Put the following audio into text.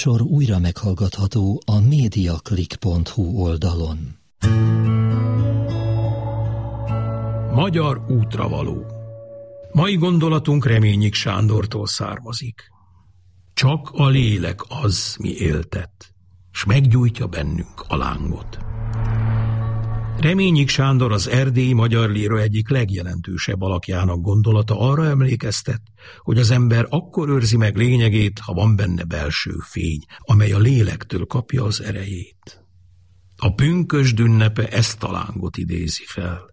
műsor újra meghallgatható a mediaclick.hu oldalon. Magyar útravaló. Mai gondolatunk Reményik Sándortól származik. Csak a lélek az, mi éltet, s meggyújtja bennünk a lángot. Reményik Sándor, az erdélyi magyar líra egyik legjelentősebb alakjának gondolata arra emlékeztet, hogy az ember akkor őrzi meg lényegét, ha van benne belső fény, amely a lélektől kapja az erejét. A pünkösd ünnepe ezt a lángot idézi fel.